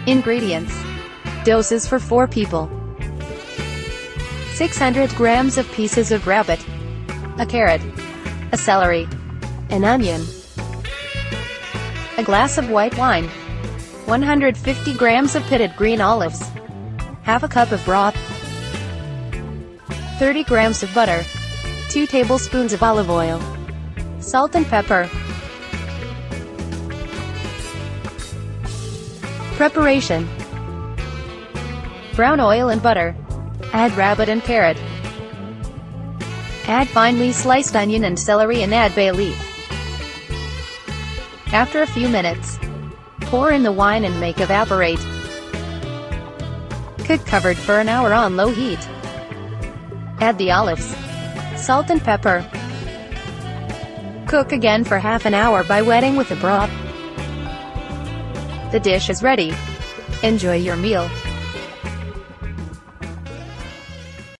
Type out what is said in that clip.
Ingredients. Doses for 4 people. 600 grams of pieces of rabbit, a carrot, a celery, an onion, a glass of white wine, 150 grams of pitted green olives, half a cup of broth, 30 grams of butter, 2 tablespoons of olive oil, salt and pepper. Preparation. Brown oil and butter. Add rabbit and carrot. Add finely sliced onion and celery and add bay leaf. After a few minutes, pour in the wine and make evaporate. Cook covered for an hour on low heat. Add the olives, salt and pepper. Cook again for half an hour by wetting with the broth. The dish is ready. Enjoy your meal.